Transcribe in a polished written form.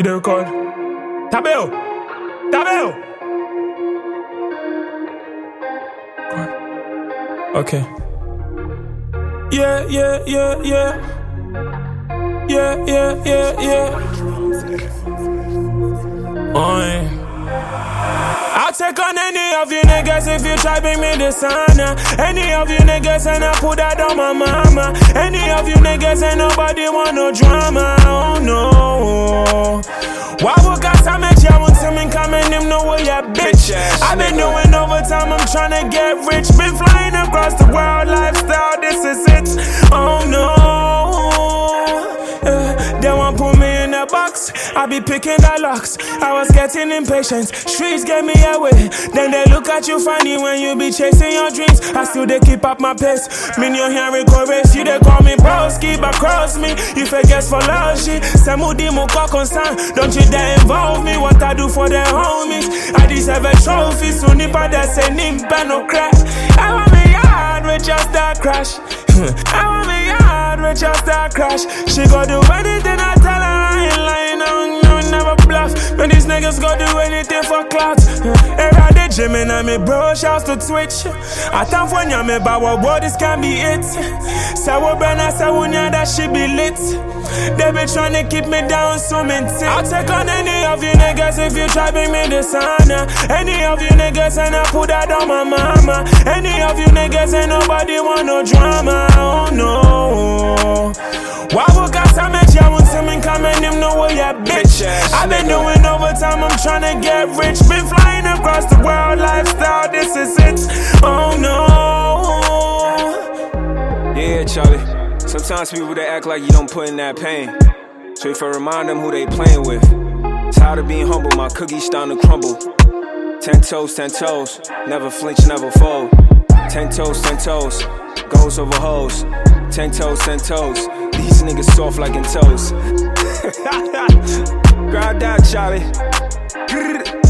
You don't record? Tabel! Tabel! Okay. Yeah. I'll take on any of you niggas if you try bring me dishonor. Any of you niggas and I put that on my mama. Any of you niggas and nobody want no drama. Oh no. Why would I make you want something coming him no way, yeah, bitch. I've been doing overtime, I'm tryna get rich. Been flying across the world, lifestyle, this is it. Oh no. They won't put me in a box, I be picking the locks. I was getting impatient, streets gave me away. Then they look at you funny when you be chasing your dreams. I still they keep up my pace. Mean you're hearing chorus, you they call me broski, but cross me. You fake guess for love shit. Samudi muka concern, don't you dare involve me. What I do for the homies, I deserve a trophy. Soon nipa they say nimpa no crash. I want me yard with just that crash. I want me yard with just that crash. She go do anything I tell her, I ain't lying, no, never bluff. When these niggas go do anything for clout. Every day gym and I'm a bro, shouts to Twitch. I time for nyame, but what this can be it. Sawo Brenna, Sawunya, that shit be lit. They be tryna keep me down, so minty. I'll take on any of you niggas if you try bring me dishonor. Any of you niggas and I put that on my mama. Any of you niggas and nobody want no drama. Oh no. Why would I make you want something coming him no way, yeah, bitch. I've been doing overtime, I'm tryna get rich. Been flying across the world, lifestyle, this is it. Oh no. Yeah, Charlie. Sometimes people they act like you don't put in that pain. So if I remind them who they playing with. Tired of being humble, my cookies starting to crumble. 10 toes, never flinch, never fold. 10 toes, goes over hoes. 10 toes, these niggas soft like in toes. Grab that, Charlie.